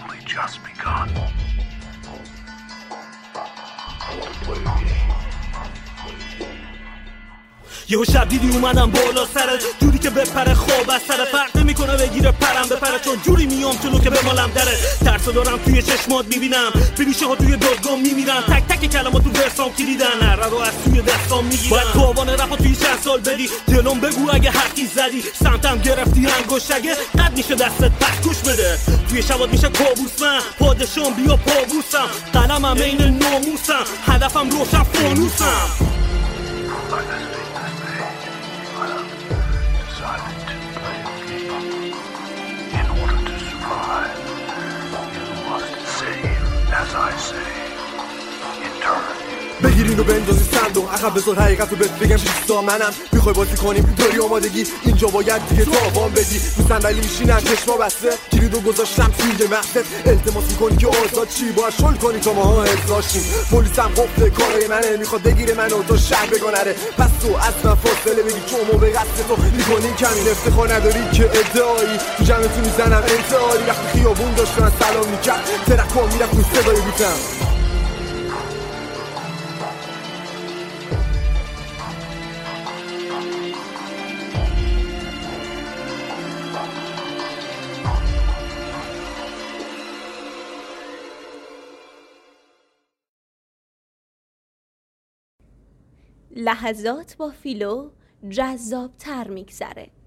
only just begun. یهو شب دیدی اومدم بالا سرت جوری که بپره خواب از سر فرق نمیکنه بگیره پرم بپره چون جوری میام جلو که بمالم دره ترسو دارم توی چشمات میبینم ببیشه ها توی دادگام میمیرن تک تک کلمات تو ورسام کلیدن نره رو از توی دستام میگیرن باید توان رفا توی چند سال بدی جلوم بگو اگه حرفی زدی سمتم گرفتی انگوش اگه قد میشه دستت پس گوش بده توی شبات میشه کابوس من پادشام بیا پابوسم قلمم عین ناموسم هدفم روشن فانوسم بگیرین و بندازی صندوق عقب بذار حقیقت رو بهت بگم بیستا منم میخوای بازی کنیم داری آمادگی اینجا باید دیگه تاوان بدی تو صندلی میشینن چشما بسته کلیدو گذاشتم توی مغزت التماس میکنی که آزاد چی باید شل کنی تا ماها احضاشیم پلیسم قفل کارای منه میخواد بگیره منو تا شهر بگنره پس تو از من فاصله بگی چون به قصد تو میکنی کمی افتخار نداری که ادعایی تو جمعتون میزنم انتحاری وقتی خیابون داشتن سلام میکرد ترکا میرفت تو صدای بودم لحظات با فیلو جذاب‌تر میگذره.